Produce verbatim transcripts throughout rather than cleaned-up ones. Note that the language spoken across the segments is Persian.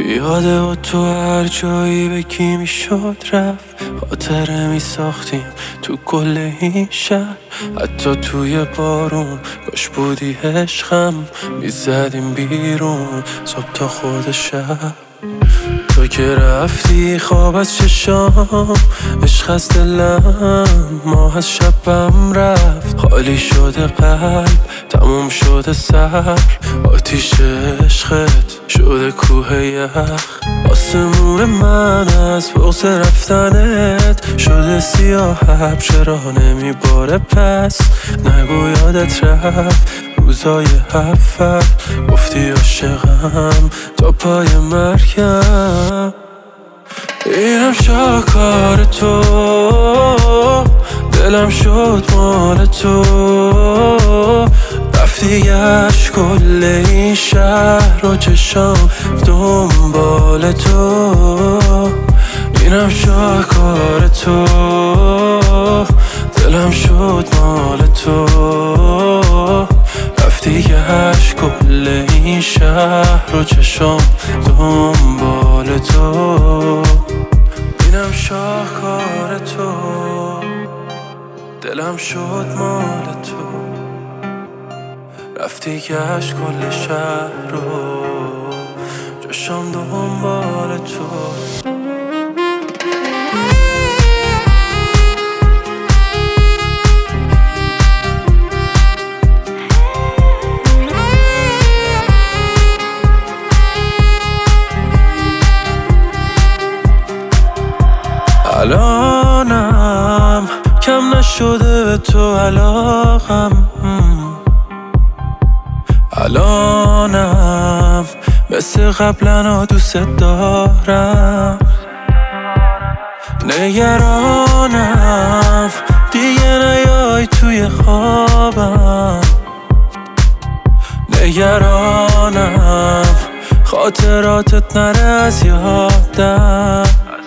یاده و تو هر جایی به کی میشد رفت، خاطره می ساختیم تو کل این شهر. حتی توی بارون کاش بودی عشقم، میزدیم بیرون صبح تا خود شب. تو که رفتی خواب از چشام، عشق از دلم ماه از شبم رفت. خالی شده قلب، تموم شده سر، آتیش عشقت شده کوه یخ. آسمون من از بغض رفتنت شده سیاه، چرا نمیباره پس؟ نگو یادت رفت روزای اول، گفتی عاشقم تا پای مرگم. اینم شاکار تو، دلم شد مال تو. رفتی گشت کل این شهر و چشام دنبال تو. اینم شاکار تو، دلم شد مال تو. رفتی گشت کل این شهر و چشام دنبال تو. اینم شاهکار تو، دلم شد مال تو. رفتی گشت کل شهر رو چشام دنبال تو. الانم کم نشده به تو علاقم، الانم مثل قبلا دوست دارم. نگرانم دیگه نیای توی خوابم، نگرانم خاطراتت نره از یادم.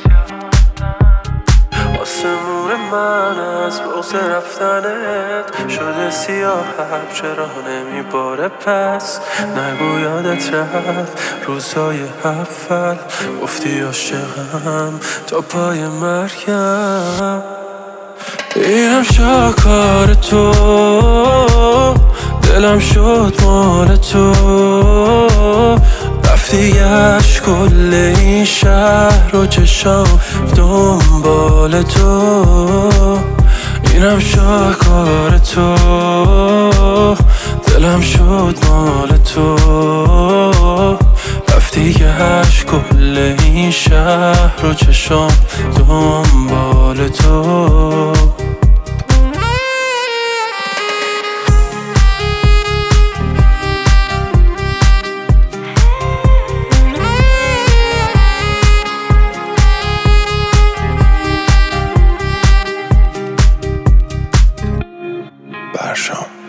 آسمون من از بغض رفتنت شده سیاه، چرا نمیباره پس؟ نگو یادت رفت روزای اول، گفتی عاشقم تا پای مرگم. اینم شاکار تو، دلم شد مال تو. رفتی گشت کل این شهر و چشام دنبال تو. اینم شاهکار تو، دلم شد مال تو. رفتی گشت کل این شهر و چشام دنبال تو. برشام